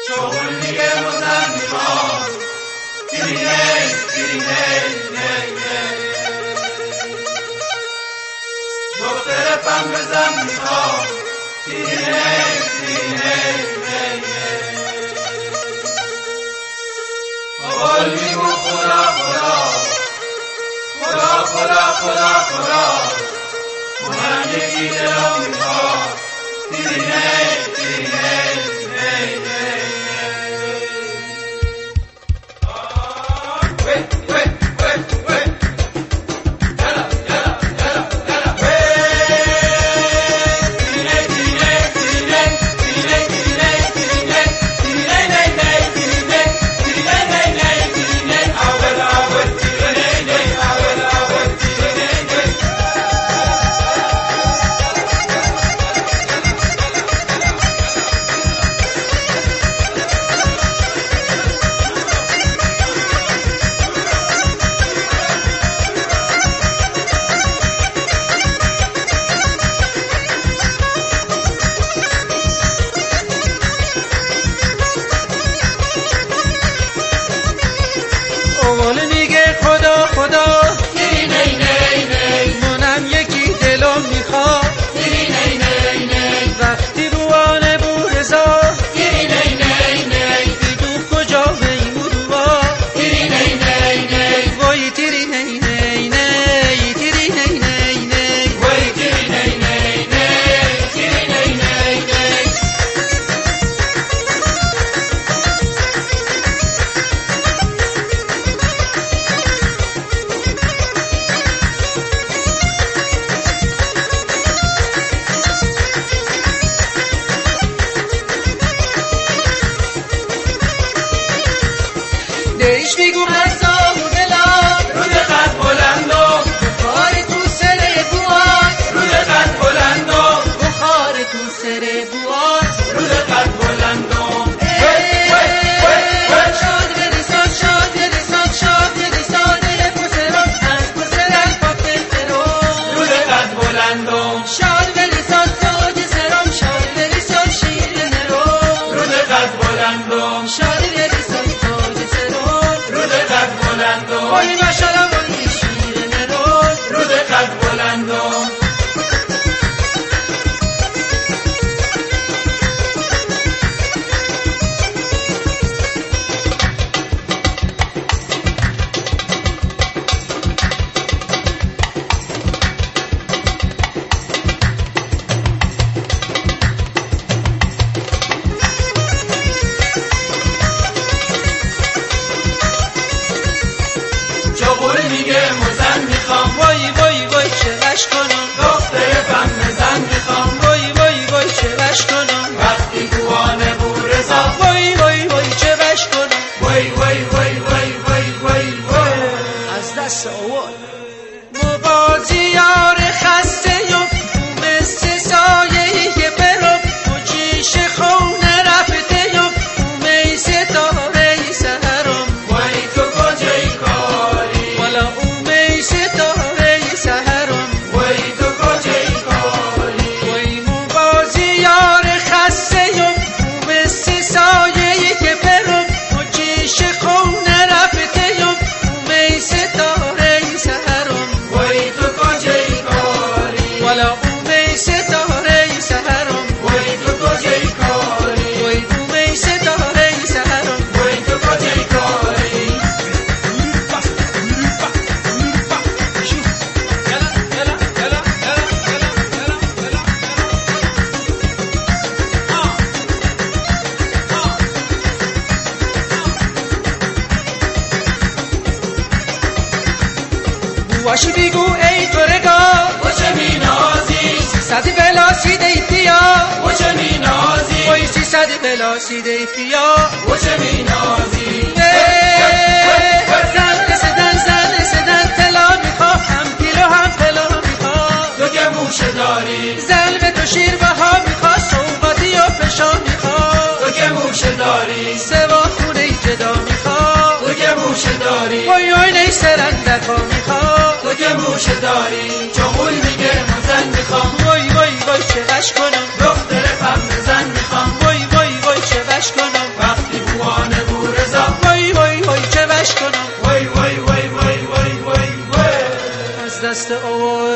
شغل میگه مزن میخوام دیری نی دیری نی نی نی دختر پم بزن میخوام دیری نی دیری نی نی نی قول میگو خدا خدا خدا خدا خدا خدا من یکی دلم میخوام دیری نی دیری نی نی نی اول میگه خدا خدا دیری نی نی نی منم یکی دلم میخواد دیری نی نی نی وقتی روانه بورزا دیری نی نی نی بیدو کجا میمونوا دیری نی نی نی وای تیری نی نی نی تیری نی نی نی وای دیری نی نی نی دیری نی نی نی دیش میگو قصا و دلم رود قد بلندم بخار تو سر بوات رود قد بلندم بخار تو سر بوات رود قد بلندم شاد برساد شاد برساد شاد برساد پسرم از پسرم پاک سرم رود قد بلندم شاد برساد تاج سرم شاد برساد شیر نرم رود قد بلندم شاد برساد تاج سرم رود قد بلندم وای ماشاءالله وای شیر نرم رود قد بلندم شغل میگه مزن میخوام وای وای وای چقش کنم دختر پم بزن میخوام وای وای وای چقش کنم وقتی گوانه بورزا وای وای وای چقش کنم وای وای وای وای وای وای وای از دست آوار مبازیار خسته یم مثل سایه‌ای که برم مچیش خونه رفته یم اومه ستاره سهرم وای تو کجای کاری والا اومه ستاره سهرم وای تو کجای کاری وای مبازیار خسته یم مثل سایه‌ای که برم مچیش خونه رفته یم اومه ستاره سهرم وای تو کجای کاری والا اومه ستاره سهرم وای تو کجای کاری وای اومه ستاره سهرم وای تو کجای کاری بواشی بیگو ای ترگا وچه می نازی 300 بلا سیده فیا وچه می نازی وای 300 بلا سیده فیا وچه می نازی زن سدن طلا میخواه هم کیلو هم طلا میخواه تو که موشه داری زن به تو شیر بها میخواه سوقاتی و فشا میخواه تو که موشه داری سوا خونه جدا میخواه تو که موشه داری وای وای نی سرندر با میخواه تو که موشه داری چغول میگه مزن میخوام وای وای وای چه غش کنم دختر پم بزن میخوام وای وای وای چه غش کنم وقتی دست آوردم